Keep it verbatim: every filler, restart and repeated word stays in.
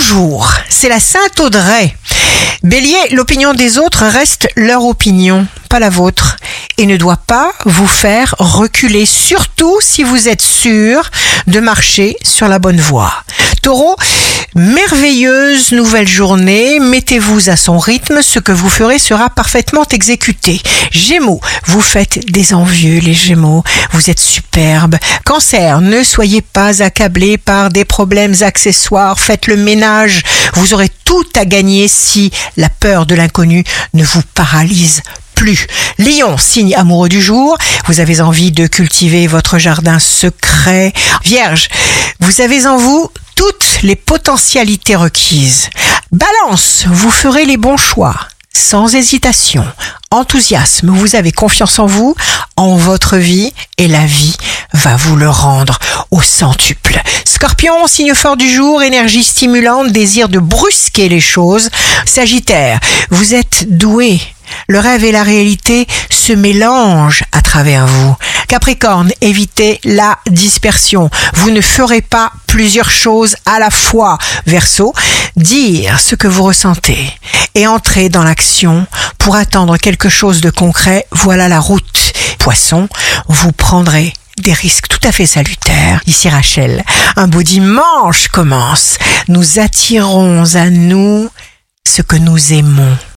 Bonjour, c'est la Sainte Audrey. Bélier, l'opinion des autres reste leur opinion, pas la vôtre, et ne doit pas vous faire reculer, surtout si vous êtes sûr de marcher sur la bonne voie. Taureau, merveilleuse nouvelle journée, mettez-vous à son rythme, ce que vous ferez sera parfaitement exécuté. Gémeaux, vous faites des envieux les Gémeaux, vous êtes superbes. Cancer, ne soyez pas accablés par des problèmes accessoires, faites le ménage, vous aurez tout à gagner si la peur de l'inconnu ne vous paralyse plus. Lion, signe amoureux du jour, vous avez envie de cultiver votre jardin secret. Vierge, vous avez en vous toutes les potentialités requises. Balance, vous ferez les bons choix, sans hésitation. Enthousiasme, vous avez confiance en vous, en votre vie, et la vie va vous le rendre au centuple. Scorpion, signe fort du jour, énergie stimulante, désir de brusquer les choses. Sagittaire, vous êtes doué. Le rêve et la réalité se mélangent à travers vous. Capricorne, évitez la dispersion. Vous ne ferez pas plusieurs choses à la fois. Verseau, dire ce que vous ressentez et entrer dans l'action pour attendre quelque chose de concret, voilà la route. Poisson, vous prendrez des risques tout à fait salutaires. Ici Rachel, un beau dimanche commence. Nous attirons à nous ce que nous aimons.